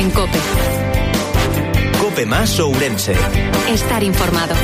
en COPE. COPE más Ourense. Estar informado.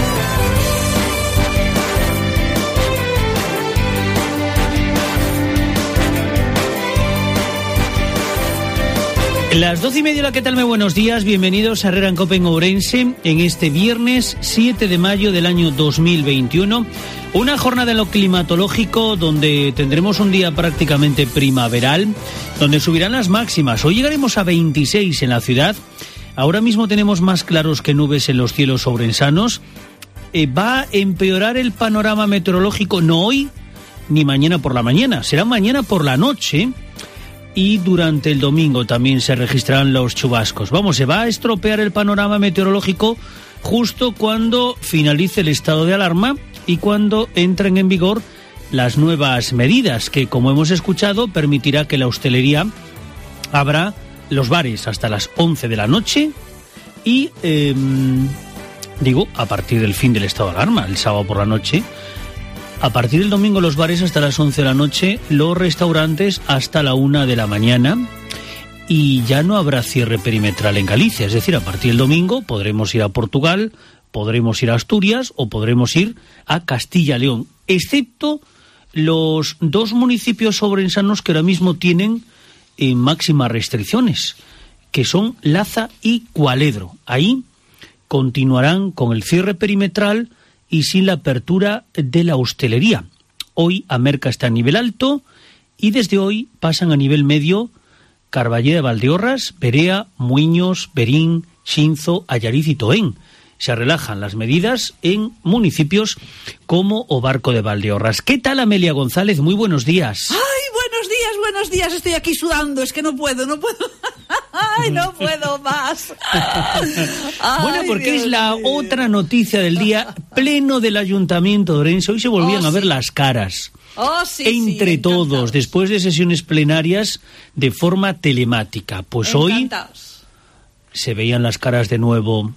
Las 12:30, ¿qué tal? Muy buenos días, bienvenidos a Herrera en COPE en Ourense en este viernes 7 de mayo del año 2021. Una jornada en lo climatológico donde tendremos un día prácticamente primaveral, donde subirán las máximas. Hoy llegaremos a 26 en la ciudad. Ahora mismo tenemos más claros que nubes en los cielos ourensanos. Va a empeorar el panorama meteorológico, no hoy ni mañana por la mañana, será mañana por la noche. Y durante el domingo también se registrarán los chubascos. Se va a estropear el panorama meteorológico justo cuando finalice el estado de alarma y cuando entren en vigor las nuevas medidas que, como hemos escuchado, permitirá que la hostelería abra los bares hasta las 11 de la noche y, a partir del fin del estado de alarma, el sábado por la noche. A partir del domingo los bares hasta las 11 de la noche, los restaurantes hasta la 1 de la mañana y ya no habrá cierre perimetral en Galicia. Es decir, a partir del domingo podremos ir a Portugal, podremos ir a Asturias o podremos ir a Castilla-León, excepto los dos municipios ourensanos que ahora mismo tienen máximas restricciones, que son Laza y Cualedro. Ahí continuarán con el cierre perimetral y sin la apertura de la hostelería. Hoy Amerca está a nivel alto y desde hoy pasan a nivel medio Carballeda de Valdeorras, Berea, Muiños, Berín, Xinzo, Allariz y Toén. Se relajan las medidas en municipios como O Barco de Valdeorras. ¿Qué tal, Amelia González? Muy buenos días. ¡Ay, buenos días! Estoy aquí sudando, es que no puedo. ¡Ay, no puedo más! Bueno, porque Dios es la mío. Otra noticia del día, pleno del Ayuntamiento de Ourense. Hoy se volvían a ver las caras. Entre todos, después de sesiones plenarias de forma telemática. Pues encantados. Hoy se veían las caras de nuevo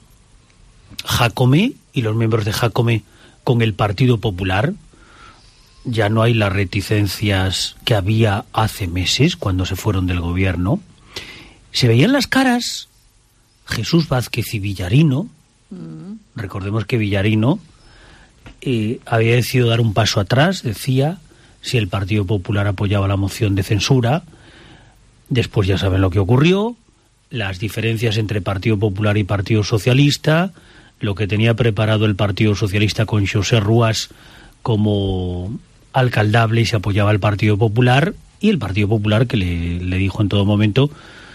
Jácome y los miembros de Jácome con el Partido Popular. Ya no hay las reticencias que había hace meses cuando se fueron del gobierno. Se veían las caras Jesús Vázquez y Villarino. Recordemos que Villarino había decidido dar un paso atrás, decía, si el Partido Popular apoyaba la moción de censura. Después ya saben lo que ocurrió, las diferencias entre Partido Popular y Partido Socialista, lo que tenía preparado el Partido Socialista con José Rúas como alcaldable y se apoyaba al Partido Popular, y el Partido Popular que le dijo en todo momento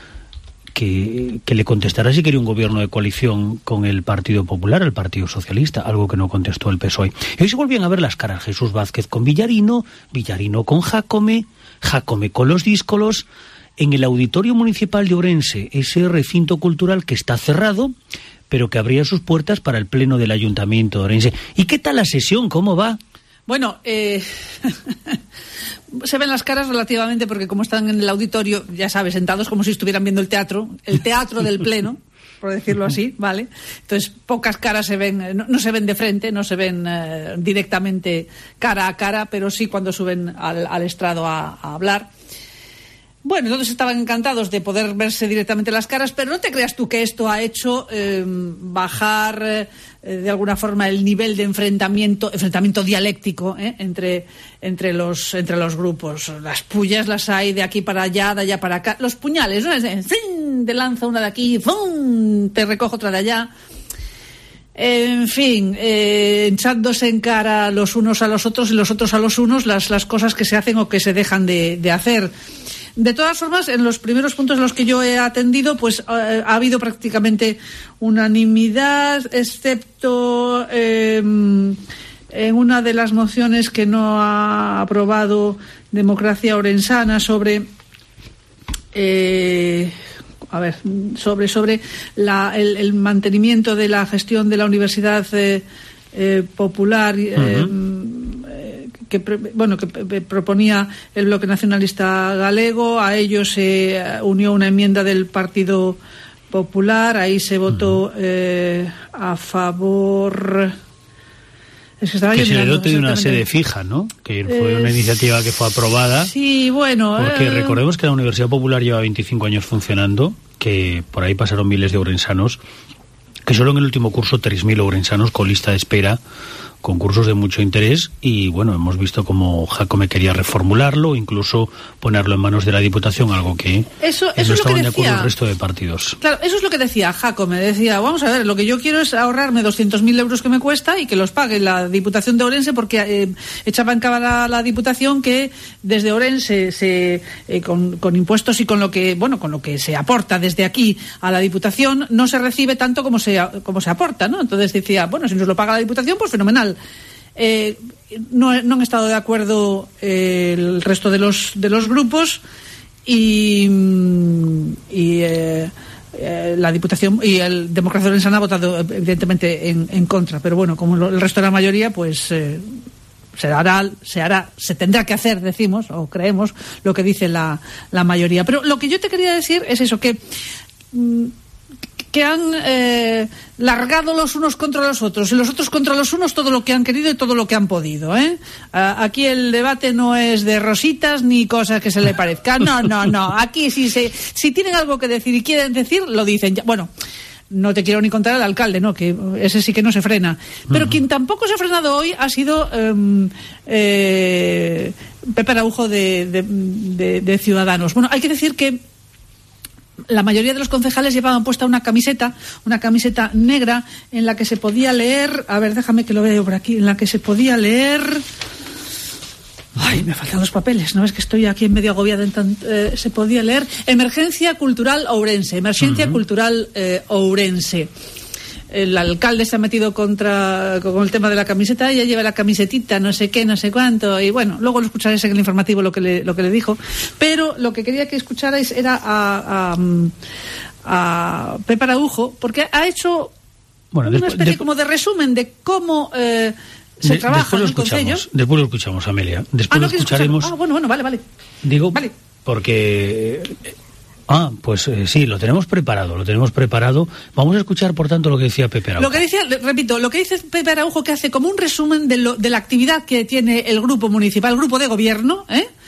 que le contestara si quería un gobierno de coalición con el Partido Popular, el Partido Socialista, algo que no contestó el PSOE. Y hoy se volvían a ver las caras, Jesús Vázquez con Villarino, Villarino con Jácome, Jácome con los díscolos, en el Auditorio Municipal de Ourense, ese recinto cultural que está cerrado, pero que abría sus puertas para el pleno del Ayuntamiento de Ourense. ¿Y qué tal la sesión? ¿Cómo va? Bueno, se ven las caras relativamente porque como están en el auditorio, ya sabes, sentados como si estuvieran viendo el teatro del pleno, por decirlo así, ¿vale? Entonces, pocas caras se ven, no se ven de frente, no se ven directamente cara a cara, pero sí cuando suben al estrado a hablar. Bueno, todos estaban encantados de poder verse directamente las caras, pero no te creas tú que esto ha hecho bajar de alguna forma el nivel de enfrentamiento dialéctico entre los grupos. Las pullas las hay de aquí para allá, de allá para acá. Los puñales, ¿no? Te lanza una de aquí, ¡fum! Te recojo otra de allá. En fin, echándose en cara los unos a los otros y los otros a los unos las cosas que se hacen o que se dejan de hacer. De todas formas, en los primeros puntos en los que yo he atendido, pues ha habido prácticamente unanimidad, excepto en una de las mociones que no ha aprobado Democracia Ourensana sobre el mantenimiento de la gestión de la Universidad Popular. Que proponía el Bloque Nacionalista Galego. A ello se unió una enmienda del Partido Popular, ahí se votó a favor que se le dote de una sede fija, ¿no? Que fue una iniciativa que fue aprobada. Sí, bueno. Porque recordemos que la Universidad Popular lleva 25 años funcionando, que por ahí pasaron miles de ourensanos, que solo en el último curso 3.000 ourensanos con lista de espera, concursos de mucho interés, y bueno, hemos visto cómo Jácome quería reformularlo, incluso ponerlo en manos de la Diputación, algo que eso no estaban de acuerdo el resto de partidos. Claro, eso es lo que decía Jácome. Decía, vamos a ver, lo que yo quiero es ahorrarme 200.000 euros que me cuesta y que los pague la Diputación de Ourense, porque echaba en cara la Diputación que desde Ourense con impuestos y con lo que se aporta desde aquí a la Diputación no se recibe tanto como se aporta, ¿no? Entonces decía, bueno, si nos lo paga la Diputación, pues fenomenal. No han estado de acuerdo el resto de los grupos y la Diputación y el Democracia Orensana ha votado evidentemente en contra, pero bueno, como el resto de la mayoría, pues se tendrá que hacer, decimos, o creemos, lo que dice la mayoría. Pero lo que yo te quería decir es eso, que han largado los unos contra los otros y los otros contra los unos todo lo que han querido y todo lo que han podido, ¿eh? Aquí el debate no es de rositas ni cosas que se le parezcan. No. Aquí si tienen algo que decir y quieren decir, lo dicen. Bueno, no te quiero ni contar al alcalde, ¿no? Que ese sí que no se frena. Pero quien tampoco se ha frenado hoy ha sido Pepe Araujo de Ciudadanos. Bueno, hay que decir que la mayoría de los concejales llevaban puesta una camiseta negra en la que se podía leer, a ver, déjame que lo vea yo por aquí, en la que se podía leer, ay, me faltan los papeles, no es que estoy aquí en medio agobiada, se podía leer Emergencia Cultural Ourense, Cultural Ourense. El alcalde se ha metido con el tema de la camiseta, ella lleva la camisetita, no sé qué, no sé cuánto, y bueno, luego lo escucharéis en el informativo lo que le dijo, pero lo que quería que escucharais era a Pepe Araujo, porque ha hecho una especie como de resumen de cómo se trabaja en el Concello. Después lo escuchamos, Amelia. Después lo escucharemos. Bueno, vale. Digo, vale. Porque pues sí, lo tenemos preparado. Vamos a escuchar, por tanto, lo que decía Pepe Araujo. Lo que dice Pepe Araujo, que hace como un resumen de la actividad que tiene el grupo municipal, el grupo de gobierno,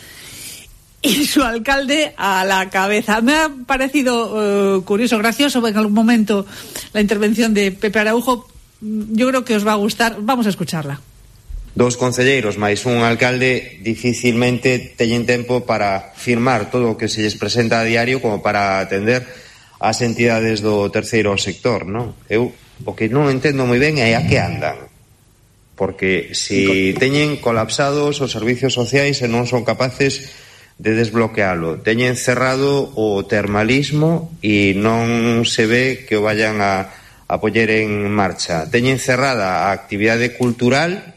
y su alcalde a la cabeza. Me ha parecido curioso, gracioso en algún momento la intervención de Pepe Araujo. Yo creo que os va a gustar. Vamos a escucharla. Dos concelleiros máis un alcalde dificilmente teñen tempo para firmar todo o que se lles presenta a diario como para atender as entidades do terceiro sector, non? Eu o que non entendo moi ben é a que andan, porque se teñen colapsados os servicios sociais e non son capaces de desbloquealo, teñen cerrado o termalismo e non se ve que o vayan a poñer en marcha, teñen cerrada a actividade cultural.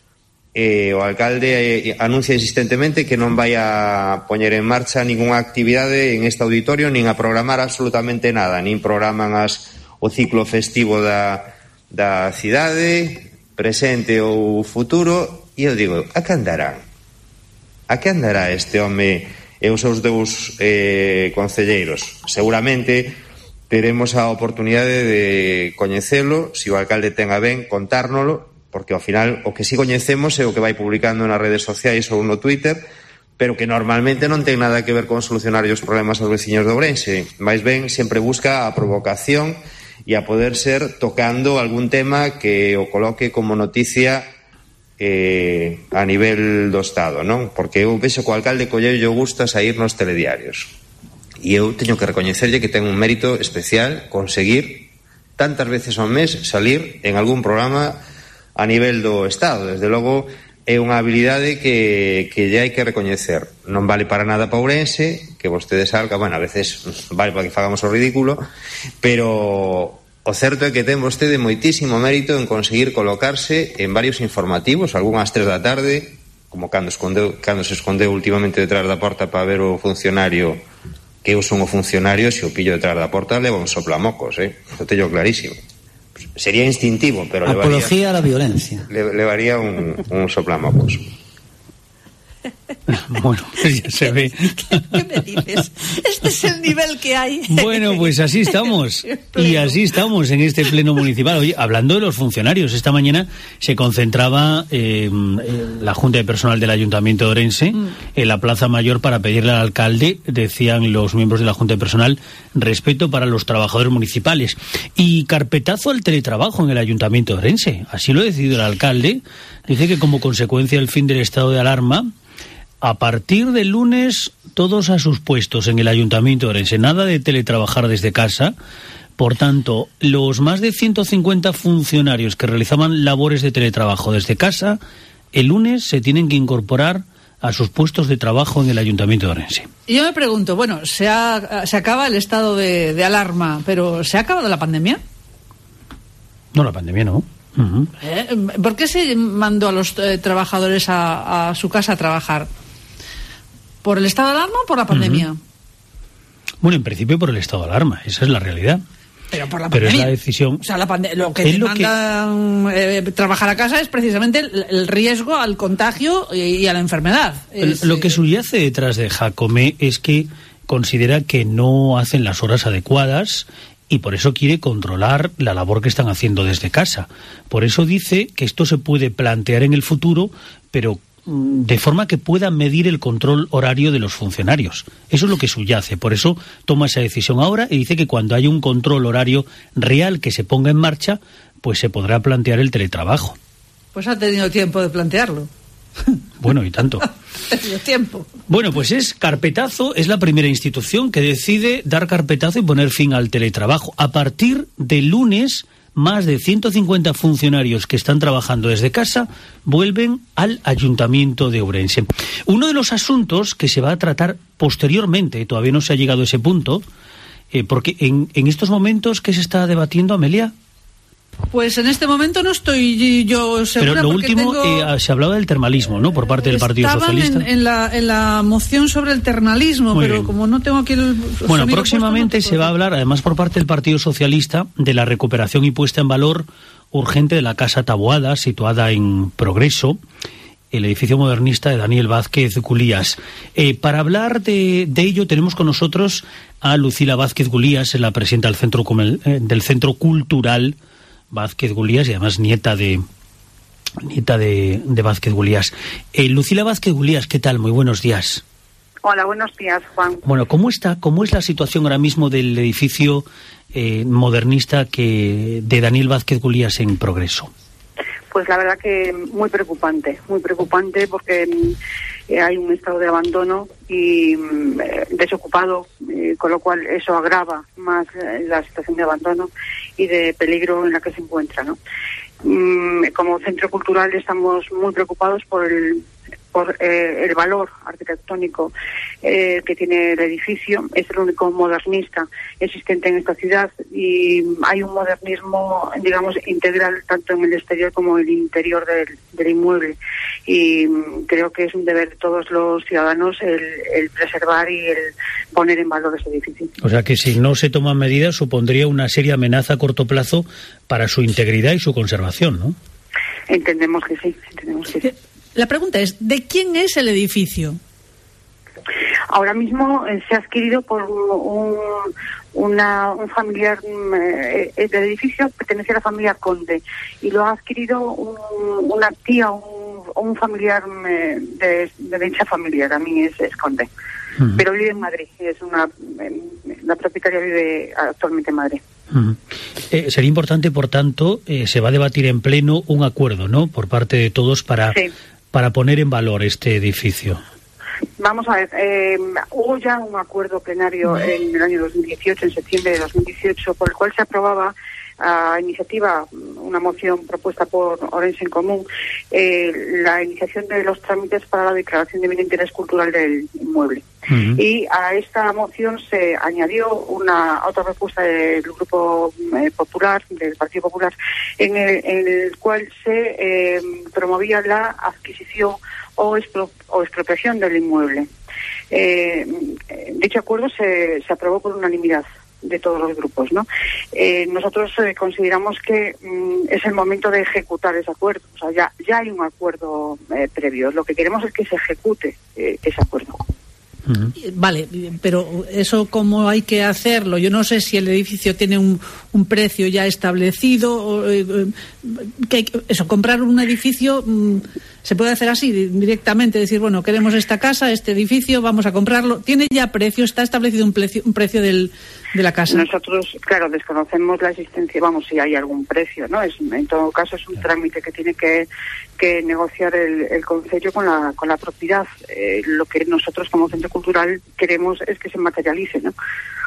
O alcalde anuncia insistentemente que non vai a poñer en marcha ningunha actividade en este auditorio, nin a programar absolutamente nada, nin programan o ciclo festivo da cidade, presente ou futuro, e eu digo, a que andarán? A que andará este home e os seus dous concelleiros? Seguramente teremos a oportunidade de coñecelo, se o alcalde ten a ben contárnolo, porque ao final o que si coñecemos é o que vai publicando nas redes sociais ou no Twitter, pero que normalmente non ten nada que ver con solucionar os problemas aos veciños de Ourense. Mais ben, sempre busca a provocación e a poder ser tocando algún tema que o coloque como noticia a nivel do Estado, non? Porque eu vexo que o alcalde colleulle o gusto a sair nos telediarios. E eu teño que recoñecerlle que ten un mérito especial conseguir tantas veces ao mes salir en algún programa a nivel do Estado. Desde logo é unha habilidade que lle hai que recoñecer. Non vale para nada para Ourense, que vostede salga, bueno, a veces vale para que fagamos o ridículo, pero o certo é que ten vostede moitísimo mérito en conseguir colocarse en varios informativos, algunhas 3 da tarde, como cando se escondeu últimamente detrás da porta para ver o funcionario, que eu son o funcionario, se o pillo detrás da porta leva un soplamocos, o teño clarísimo. Sería instintivo, pero apología a la violencia. Levaría un soplamocos. Bueno, pues ya se ve. ¿Qué me dices? Este es el nivel que hay. Bueno, pues así estamos. Y así estamos en este pleno municipal. Oye, hablando de los funcionarios, esta mañana se concentraba la Junta de Personal del Ayuntamiento de Orense en la Plaza Mayor para pedirle al alcalde, decían los miembros de la Junta de Personal, respeto para los trabajadores municipales. Y carpetazo al teletrabajo en el Ayuntamiento de Orense. Así lo ha decidido el alcalde. Dice que como consecuencia del fin del estado de alarma, a partir del lunes, todos a sus puestos en el Ayuntamiento de Orense. Nada de teletrabajar desde casa. Por tanto, los más de 150 funcionarios que realizaban labores de teletrabajo desde casa, el lunes se tienen que incorporar a sus puestos de trabajo en el Ayuntamiento de Orense. Y yo me pregunto, bueno, se acaba el estado de alarma, pero ¿se ha acabado la pandemia? No, la pandemia no. Uh-huh. ¿Por qué se mandó a los trabajadores a su casa a trabajar? ¿Por el estado de alarma o por la pandemia? Uh-huh. Bueno, en principio por el estado de alarma, esa es la realidad. Pero por la pandemia. Pero es la decisión. O sea, lo que te mandan trabajar a casa es precisamente el riesgo al contagio y a la enfermedad. Lo que subyace detrás de Jacome es que considera que no hacen las horas adecuadas y por eso quiere controlar la labor que están haciendo desde casa. Por eso dice que esto se puede plantear en el futuro, pero de forma que pueda medir el control horario de los funcionarios. Eso es lo que subyace. Por eso toma esa decisión ahora y dice que cuando haya un control horario real que se ponga en marcha, pues se podrá plantear el teletrabajo. Pues ha tenido tiempo de plantearlo. Bueno, y tanto. Ha tenido tiempo. Bueno, pues es carpetazo, es la primera institución que decide dar carpetazo y poner fin al teletrabajo. A partir del lunes, más de 150 funcionarios que están trabajando desde casa vuelven al Ayuntamiento de Ourense. Uno de los asuntos que se va a tratar posteriormente, todavía no se ha llegado a ese punto, porque en estos momentos, ¿qué se está debatiendo, Amelia? Pues en este momento no estoy yo segura. Pero lo último, se hablaba del termalismo, ¿no?, por parte del Partido Socialista. En la moción sobre el termalismo, muy pero bien. Como no tengo aquí el... Bueno, próximamente se va a hablar, además por parte del Partido Socialista, de la recuperación y puesta en valor urgente de la Casa Taboada, situada en Progreso, el edificio modernista de Daniel Vázquez Gulías. Para hablar de ello tenemos con nosotros a Lucila Vázquez Gulías, la presidenta del Centro Cultural Vázquez Gulías y además nieta de Vázquez Gulías. Lucila Vázquez Gulías, ¿qué tal? Muy buenos días. Hola, buenos días, Juan. Bueno, ¿cómo es la situación ahora mismo del edificio modernista de Daniel Vázquez Gulías en Progreso? Pues la verdad que muy preocupante porque hay un estado de abandono y desocupado, con lo cual eso agrava más la situación de abandono y de peligro en la que se encuentra, ¿no? Como centro cultural estamos muy preocupados por el valor arquitectónico que tiene el edificio. Es el único modernista existente en esta ciudad y hay un modernismo, digamos, integral tanto en el exterior como en el interior del inmueble, y creo que es un deber de todos los ciudadanos el preservar y el poner en valor ese edificio. O sea que si no se toman medidas supondría una seria amenaza a corto plazo para su integridad y su conservación, ¿no? Entendemos que sí. La pregunta es, ¿de quién es el edificio? Ahora mismo se ha adquirido por un familiar del edificio, pertenece a la familia Conde, y lo ha adquirido una tía o un familiar de dicha familia, también es Conde. Uh-huh. Pero vive en Madrid, la propietaria vive actualmente en Madrid. Uh-huh. Sería importante, por tanto, se va a debatir en pleno un acuerdo, ¿no?, por parte de todos para poner en valor este edificio. Vamos a ver, hubo ya un acuerdo plenario en el año 2018, en septiembre de 2018, por el cual se aprobaba a iniciativa, una moción propuesta por Orense en Común, la iniciación de los trámites para la declaración de bien interés cultural del inmueble. Uh-huh. Y a esta moción se añadió otra propuesta del Grupo Popular, del Partido Popular, en el cual se promovía la adquisición o expropiación del inmueble. Dicho acuerdo se aprobó por unanimidad de todos los grupos, ¿no? Nosotros consideramos que es el momento de ejecutar ese acuerdo. O sea, ya hay un acuerdo previo. Lo que queremos es que se ejecute ese acuerdo. Vale, pero eso cómo hay que hacerlo. Yo no sé si el edificio tiene un precio ya establecido. Comprar un edificio se puede hacer así directamente, decir, bueno, queremos esta casa, este edificio, vamos a comprarlo. ¿Tiene ya precio? ¿Está establecido un precio de la casa? Nosotros, claro, desconocemos la existencia, si hay algún precio, ¿no? En todo caso es un trámite que tiene que negociar el concello con la propiedad. Lo que nosotros como centro cultural queremos es que se materialice, ¿no?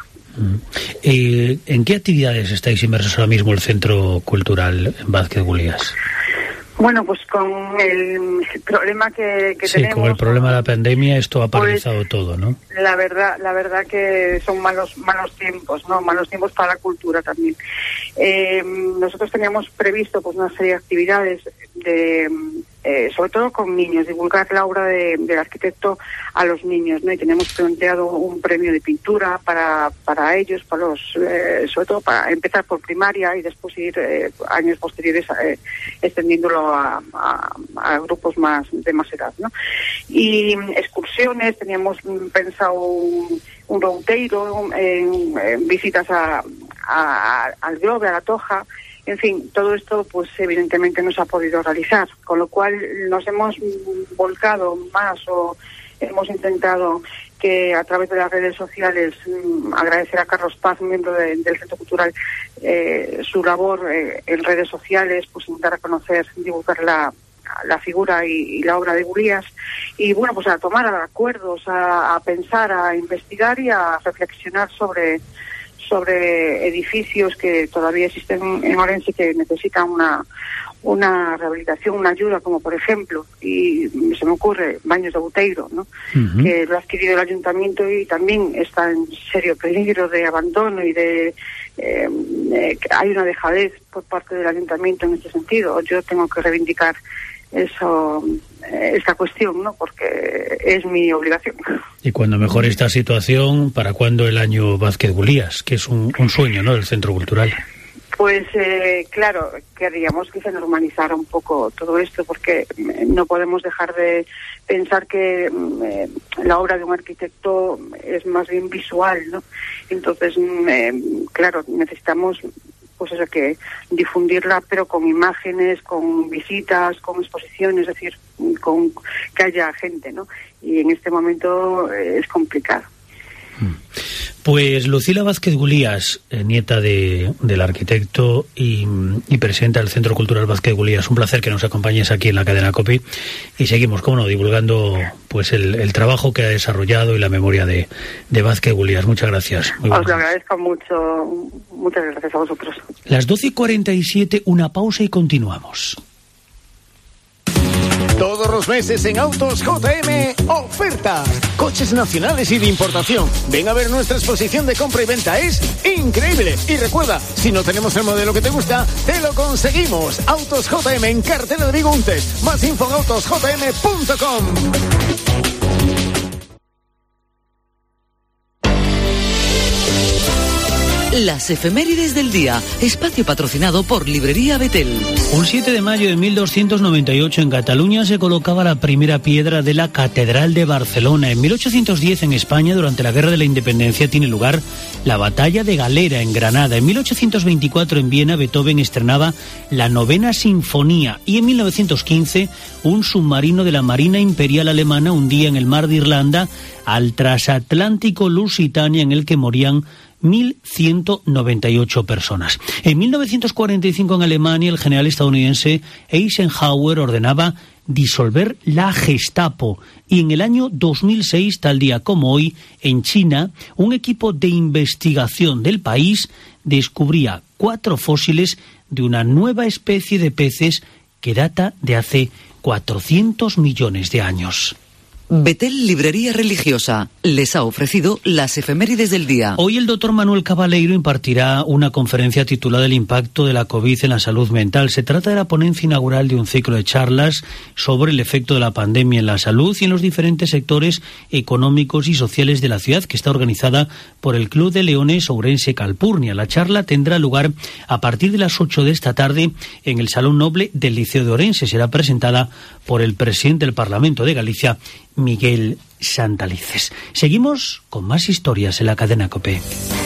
¿En qué actividades estáis inmersos ahora mismo el Centro Cultural en Vázquez Gulías? Bueno, pues con el problema que tenemos... Sí, con el problema de la pandemia esto ha paralizado todo, ¿no? La verdad que son malos tiempos, ¿no? Malos tiempos para la cultura también. Nosotros teníamos previsto pues una serie de actividades sobre todo con niños, divulgar la obra del arquitecto a los niños, ¿no? Y tenemos planteado un premio de pintura para ellos, sobre todo para empezar por primaria y después ir años posteriores extendiéndolo a grupos de más edad, ¿no? Y excursiones, teníamos pensado un routeiro, en visitas al Grove, a la Toja. En fin, todo esto pues evidentemente no se ha podido realizar, con lo cual nos hemos volcado más o hemos intentado que a través de las redes sociales agradecer a Carlos Paz, miembro del Centro Cultural, su labor en redes sociales, pues intentar reconocer, divulgar la figura y la obra de Gulías y bueno, pues a tomar acuerdos, a pensar, a investigar y a reflexionar sobre edificios que todavía existen en Orense que necesitan una rehabilitación, una ayuda, como por ejemplo, y se me ocurre, Baños de Outeiro, ¿no? Uh-huh. Que lo ha adquirido el ayuntamiento y también está en serio peligro de abandono y hay una dejadez por parte del ayuntamiento en este sentido. Yo tengo que reivindicar esta cuestión, ¿no? Porque es mi obligación. Y cuando mejore esta situación, ¿para cuándo el año Vázquez Gulías? Que es un sueño, ¿no?, del Centro Cultural. Pues claro, querríamos que se normalizara un poco todo esto, porque no podemos dejar de pensar que la obra de un arquitecto es más bien visual, ¿no? Entonces, claro, necesitamos pues eso, que difundirla, pero con imágenes, con visitas, con exposiciones, es decir, con que haya gente, ¿no? Y en este momento es complicado. Pues Lucila Vázquez Gulías, nieta del arquitecto y presidenta del Centro Cultural Vázquez Gulías, un placer que nos acompañes aquí en la cadena COPE y seguimos, cómo no, divulgando pues el trabajo que ha desarrollado y la memoria de Vázquez Gulías. Muchas gracias. Os lo agradezco mucho, muchas gracias a vosotros. Las 12:47, una pausa y continuamos. Todos los meses en Autos JM, ofertas. Coches nacionales y de importación. Ven a ver nuestra exposición de compra y venta. Es increíble. Y recuerda, si no tenemos el modelo que te gusta, te lo conseguimos. Autos JM en Carretera de Vigo Untes. Más info en autosjm.com. Las efemérides del día, espacio patrocinado por Librería Betel. Un 7 de mayo de 1298 en Cataluña se colocaba la primera piedra de la Catedral de Barcelona. En 1810 en España, durante la Guerra de la Independencia, tiene lugar la Batalla de Galera en Granada. En 1824 en Viena, Beethoven estrenaba la 9ª Sinfonía. Y en 1915, un submarino de la Marina Imperial Alemana hundía en el mar de Irlanda al transatlántico Lusitania, en el que morían 1.198 personas. En 1945 en Alemania, el general estadounidense Eisenhower ordenaba disolver la Gestapo. Y en el año 2006, tal día como hoy, en China, un equipo de investigación del país descubría 4 fósiles de una nueva especie de peces que data de hace 400 millones de años. Betel Librería Religiosa les ha ofrecido las efemérides del día. Hoy el doctor Manuel Cabaleiro impartirá una conferencia titulada El impacto de la COVID en la salud mental. Se trata de la ponencia inaugural de un ciclo de charlas sobre el efecto de la pandemia en la salud y en los diferentes sectores económicos y sociales de la ciudad, que está organizada por el Club de Leones Ourense Calpurnia. La charla tendrá lugar a partir de las 8 de esta tarde en el Salón Noble del Liceo de Ourense. Será presentada por el presidente del Parlamento de Galicia, Miguel Santalices. Seguimos con más historias en la cadena COPE.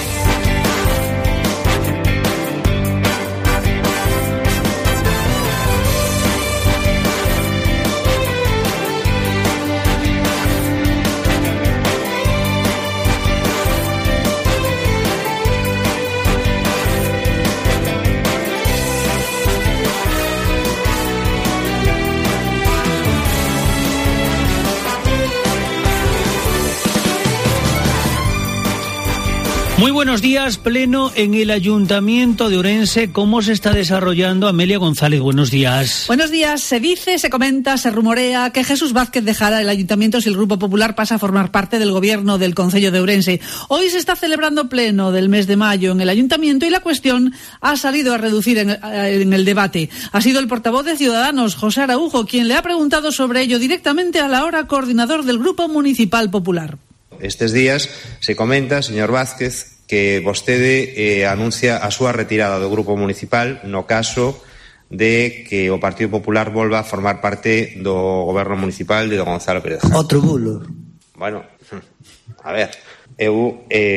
Muy buenos días, pleno en el Ayuntamiento de Ourense. ¿Cómo se está desarrollando? Amelia González, buenos días. Buenos días. Se dice, se comenta, se rumorea que Jesús Vázquez dejará el Ayuntamiento si el Grupo Popular pasa a formar parte del gobierno del Concello de Ourense. Hoy se está celebrando pleno del mes de mayo en el Ayuntamiento y la cuestión ha salido a reducir en el debate. Ha sido el portavoz de Ciudadanos, José Araujo, quien le ha preguntado sobre ello directamente al ahora coordinador del Grupo Municipal Popular. Estes días se comenta, señor Vázquez, que vostede anuncia a súa retirada do Grupo Municipal no caso de que o Partido Popular volva a formar parte do Goberno Municipal de don Gonzalo Pérez Jara. Outro bulo. Bueno, a ver, eu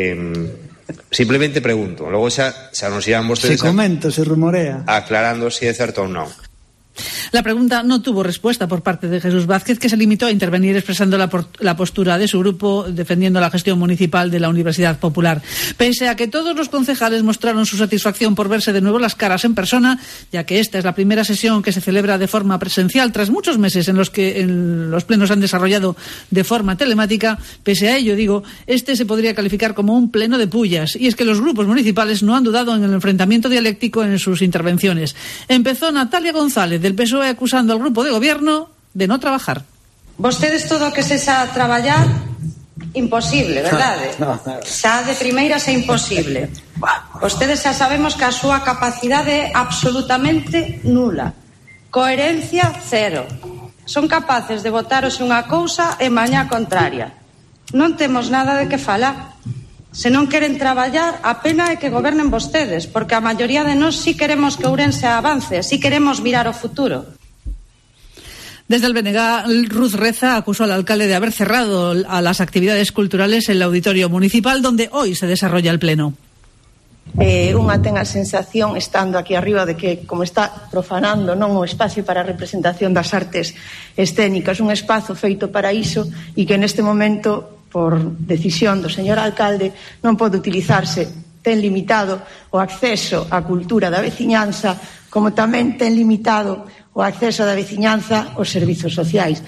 simplemente pregunto, logo xa anunciarán vostedes... Se comenta, se rumorea. Aclarando se é certo ou non. La pregunta no tuvo respuesta por parte de Jesús Vázquez, que se limitó a intervenir expresando la postura de su grupo defendiendo la gestión municipal de la Universidad Popular. Pese a que todos los concejales mostraron su satisfacción por verse de nuevo las caras en persona, ya que esta es la primera sesión que se celebra de forma presencial tras muchos meses en los que los plenos han desarrollado de forma telemática, pese a ello, este se podría calificar como un pleno de pullas, y es que los grupos municipales no han dudado en el enfrentamiento dialéctico en sus intervenciones. Empezó Natalia González, del PSOE, acusando al grupo de gobierno de no trabajar. Vostedes todo o que se xa traballar, imposible, verdade? No. Xa de primeiras é imposible. Vostedes xa sabemos que a súa capacidade é absolutamente nula. Coherencia cero. Son capaces de votaros unha cousa e mañá contraria. Non temos nada de que falar. Se non queren traballar, a pena é que gobernen vostedes, porque a maioría de nós sí queremos que Ourense avance, sí queremos mirar o futuro. Desde el BNG, Ruth Reza acusó al alcalde de haber cerrado a las actividades culturales en el auditorio municipal, donde hoy se desarrolla el pleno. Unha ten a sensación, estando aquí arriba, de que como está profanando non o espacio para a representación das artes escénicas, un espazo feito para iso, e que neste momento, por decisión do señor alcalde, non pode utilizarse. Ten limitado o acceso á cultura da veciñanza, como tamén ten limitado o acceso da veciñanza aos servizos sociais.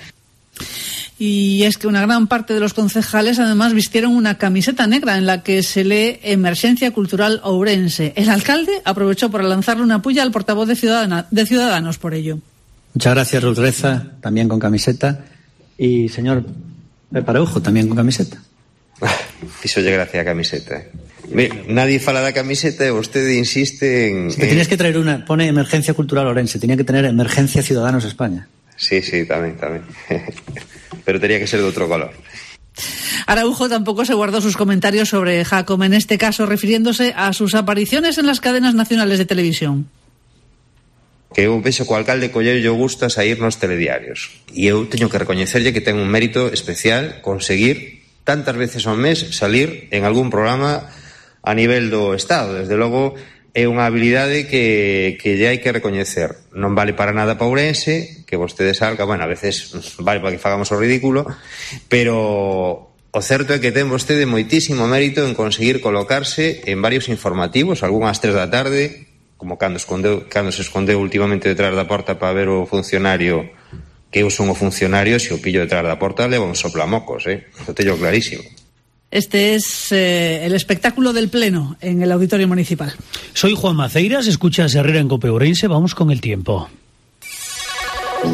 Y es que una gran parte de los concejales además vistieron una camiseta negra en la que se lee Emergencia Cultural Ourense. El alcalde aprovechó para lanzarle una puya al portavoz de Ciudadanos por ello. Muchas gracias, Ruth Reza, también con camiseta. Y señor Araujo, también con camiseta. Fíxolle gracia a camiseta. Nadie fala da camiseta e vostede insiste en... Te tienes que traer una, pone Emergencia Cultural Ourense, tenía que tener Emergencia Ciudadanos España. Sí, tamén. Pero tenía que ser de outro color. Araujo tampoco se guardó sus comentarios sobre Jacome, en este caso refiriéndose a sus apariciones en las cadenas nacionales de televisión. Que eu vexo co alcalde colleulle o gusto a sair nos telediarios. E eu teño que recoñecerlle que ten un mérito especial conseguir tantas veces ao mes salir en algún programa a nivel do Estado. Desde logo é unha habilidade que lle hai que recoñecer. Non vale para nada para Ourense, que vostede salga, bueno, a veces vale para que fagamos o ridículo, pero o certo é que ten vostede moitísimo mérito en conseguir colocarse en varios informativos, algunhas 3 da tarde, como cando se escondeu últimamente detrás da porta para ver o funcionario, que eu son o funcionario, se o pillo detrás da porta leva un soplamocos, Lo teño clarísimo. Este es el espectáculo del pleno en el auditorio municipal. Soy Juan Maceiras, escuchas Herrera en COPE Ourense, vamos con el tiempo.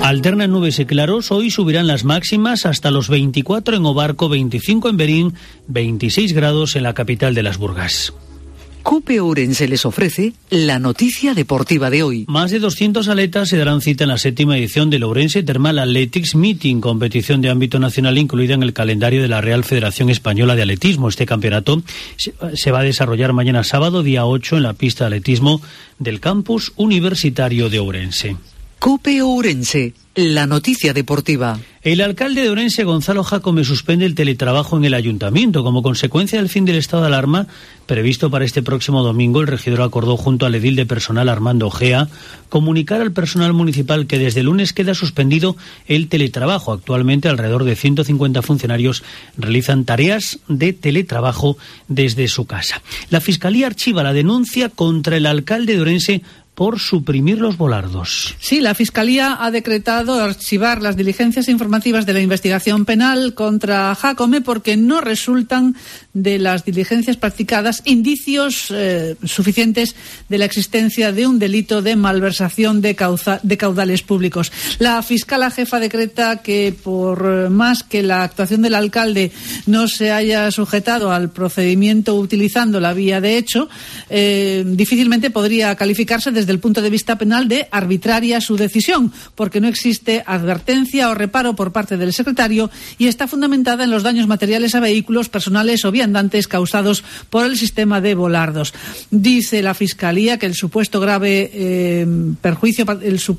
Alternan nubes y claros. Hoy subirán las máximas hasta los 24 en Obarco, 25 en Berín, 26 grados en la capital de las Burgas. COPE Ourense les ofrece la noticia deportiva de hoy. Más de 200 atletas se darán cita en la 7ª edición del Ourense Thermal Athletics Meeting, competición de ámbito nacional incluida en el calendario de la Real Federación Española de Atletismo. Este campeonato se va a desarrollar mañana sábado, día 8, en la pista de atletismo del campus universitario de Ourense. COPE Ourense, la noticia deportiva. El alcalde de Ourense, Gonzalo Jácome, suspende el teletrabajo en el ayuntamiento. Como consecuencia del fin del estado de alarma previsto para este próximo domingo, el regidor acordó junto al edil de personal Armando Ojea comunicar al personal municipal que desde el lunes queda suspendido el teletrabajo. Actualmente alrededor de 150 funcionarios realizan tareas de teletrabajo desde su casa. La Fiscalía archiva la denuncia contra el alcalde de Ourense por suprimir los volardos. Sí, la Fiscalía ha decretado archivar las diligencias informativas de la investigación penal contra Jácome porque no resultan de las diligencias practicadas indicios suficientes de la existencia de un delito de malversación de caudales públicos. La fiscala jefa decreta que por más que la actuación del alcalde no se haya sujetado al procedimiento utilizando la vía de hecho, difícilmente podría calificarse desde el punto de vista penal de arbitraria su decisión, porque no existe advertencia o reparo por parte del secretario y está fundamentada en los daños materiales a vehículos, personales o viandantes causados por el sistema de volardos. Dice la Fiscalía que el supuesto grave perjuicio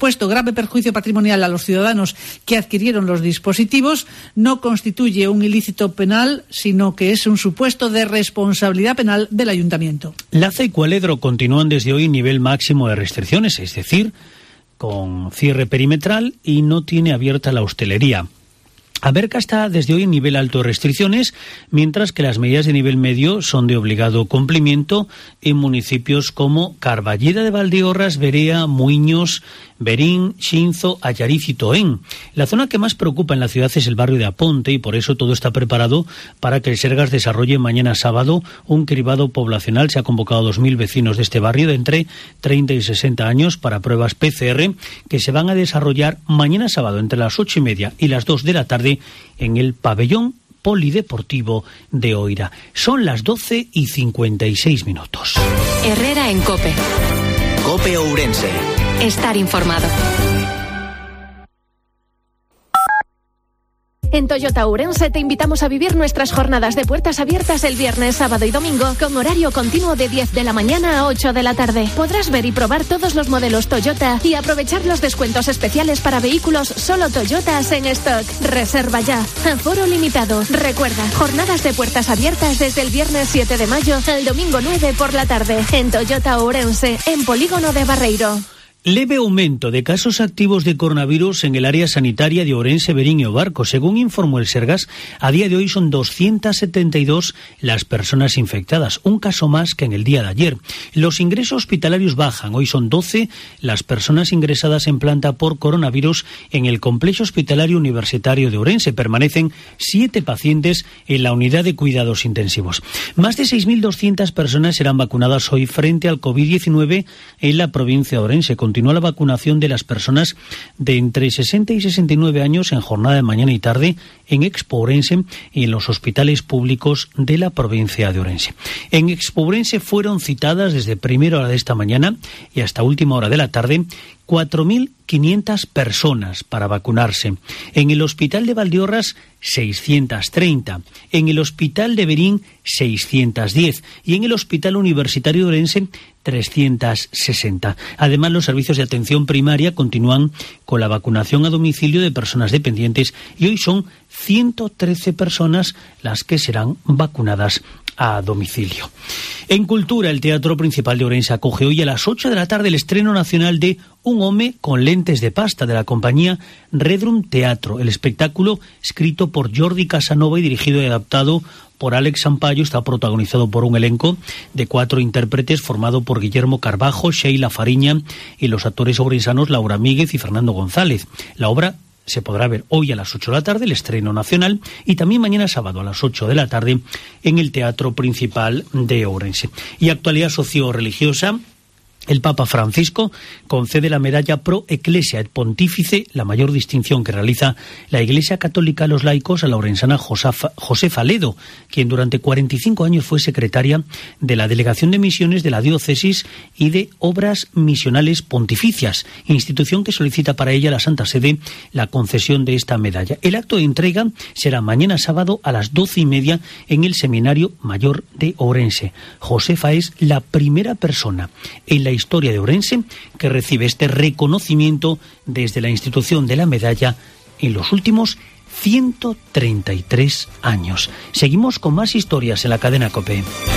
patrimonial a los ciudadanos que adquirieron los dispositivos no constituye un ilícito penal, sino que es un supuesto de responsabilidad penal del ayuntamiento. Laza y Cualedro continúan desde hoy nivel máximo de restricciones, es decir, con cierre perimetral y no tiene abierta la hostelería. Aberca está desde hoy en nivel alto de restricciones, mientras que las medidas de nivel medio son de obligado cumplimiento en municipios como Carballeda de Valdeorras, Berea, Muiños, Berín, Xinzo, Allariz y Toén. La zona que más preocupa en la ciudad es el barrio de Aponte y por eso todo está preparado para que el Sergas desarrolle mañana sábado un cribado poblacional. Se ha convocado a 2.000 vecinos de este barrio de entre 30 y 60 años para pruebas PCR que se van a desarrollar mañana sábado entre las 8:30 y las 2 de la tarde en el pabellón polideportivo de Oira. Son las 12:56. Herrera en COPE. COPE Ourense. Estar informado. En Toyota Ourense te invitamos a vivir nuestras jornadas de puertas abiertas el viernes, sábado y domingo con horario continuo de 10 de la mañana a 8 de la tarde. Podrás ver y probar todos los modelos Toyota y aprovechar los descuentos especiales para vehículos solo Toyotas en stock. Reserva ya. Aforo limitado. Recuerda, jornadas de puertas abiertas desde el viernes 7 de mayo al domingo 9 por la tarde en Toyota Ourense, en Polígono de Barreiro. Leve aumento de casos activos de coronavirus en el área sanitaria de Ourense, Berín y Obarco. Según informó el Sergas, a día de hoy son 272 las personas infectadas, un caso más que en el día de ayer. Los ingresos hospitalarios bajan. Hoy son 12 las personas ingresadas en planta por coronavirus en el complejo hospitalario universitario de Ourense. Permanecen 7 pacientes en la unidad de cuidados intensivos. Más de 6.200 personas serán vacunadas hoy frente al COVID-19 en la provincia de Ourense. Continúa la vacunación de las personas de entre 60 y 69 años en jornada de mañana y tarde en Expo Ourense y en los hospitales públicos de la provincia de Ourense. En Expo Ourense fueron citadas desde primera hora de esta mañana y hasta última hora de la tarde 4.500 personas para vacunarse. En el Hospital de Valdeorras, 630. En el Hospital de Berín, 610. Y en el Hospital Universitario de Ourense, 360. Además, los servicios de atención primaria continúan con la vacunación a domicilio de personas dependientes y hoy son 113 personas las que serán vacunadas a domicilio. En cultura, el Teatro Principal de Ourense acoge hoy a las 8 de la tarde el estreno nacional de Un home con lentes de pasta de la compañía Redrum Teatro. El espectáculo, escrito por Jordi Casanova y dirigido y adaptado por Alex Sampaio, está protagonizado por un elenco de 4 intérpretes formado por Guillermo Carbajo, Sheila Fariña y los actores ourensanos Laura Míguez y Fernando González. La obra se podrá ver hoy a las 8 de la tarde, el estreno nacional, y también mañana sábado a las 8 de la tarde en el Teatro Principal de Ourense. Y actualidad socio-religiosa. El Papa Francisco concede la medalla Pro Ecclesia et Pontífice, la mayor distinción que realiza la Iglesia Católica a los laicos, a la orensana Josefa Ledo, quien durante 45 años fue secretaria de la Delegación de Misiones de la Diócesis y de Obras Misionales Pontificias, institución que solicita para ella la Santa Sede la concesión de esta medalla. El acto de entrega será mañana sábado a las 12:30 en el Seminario Mayor de Ourense. Josefa es la primera persona en la historia de Ourense que recibe este reconocimiento desde la institución de la medalla en los últimos 133 años. Seguimos con más historias en la cadena COPE.